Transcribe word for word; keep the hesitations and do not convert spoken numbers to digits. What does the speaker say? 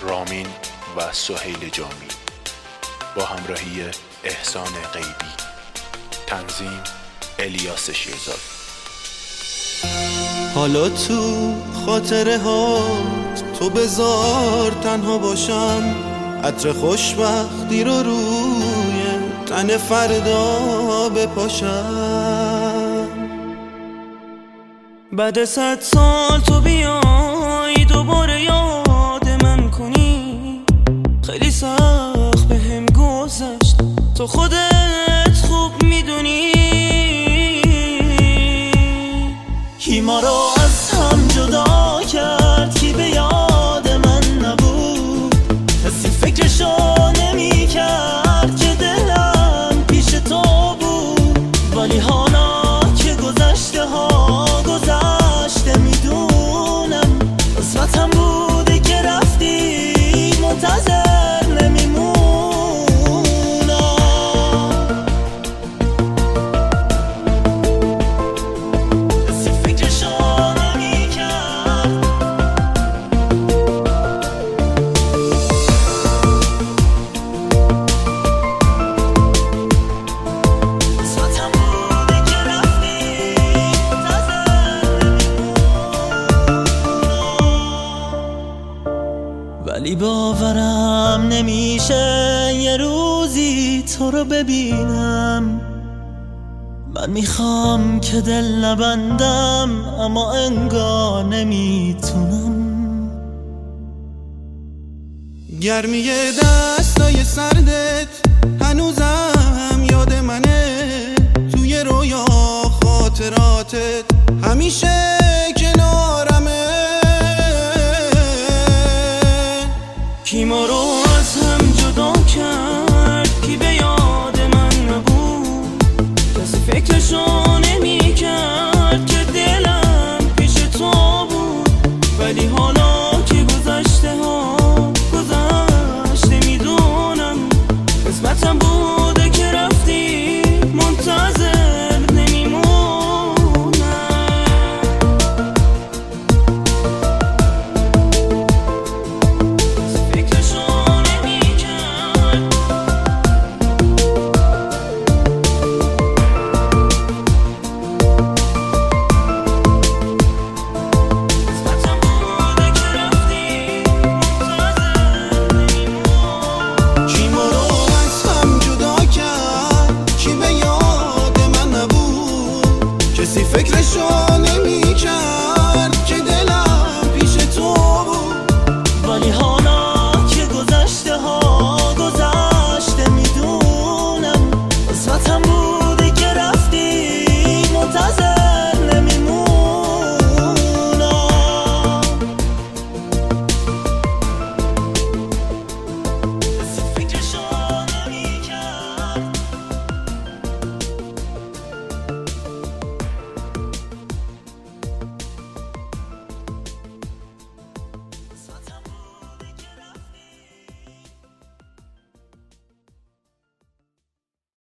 رامین و سهیل جامی با همراهی احسان غیبی. تنظیم الیاس شیرزاد. حالا تو خاطره هات تو بذار تنها باشم، عطر خوشبختی رو روی تن فردا بپاشم. بعد صد سال تو بیای دوباره یاد من کنی، خیلی سخت به هم گذشت تو خودت خوب میدونی. کی ما رو از هم جدا کرد، کی به یاد من نبود، کسی فکرشو نمی کرد که دلم پیش تو بود. ولی حالا که گذشته ها گذشته میدونم، قسمتم بوده که رفتی منتظر نمیمونم. کسی فکرشو نمی کرد. قسمتم بوده که رفتی منتظر نمیمونم. ولی باورم نمیشه یه روزی تو رو ببینم. من میخوام که دل نبندم اما انگار نمیتونم. گرمی دستای سردت هنوزم یاد منه، توی رویا خاطراتت همیشه کنارمه. کی ما رو از هم جدا کرد، کی به یاد من نبود، کسی فکرشو نمی کرد که دلم پیش تو بود. ولی حالا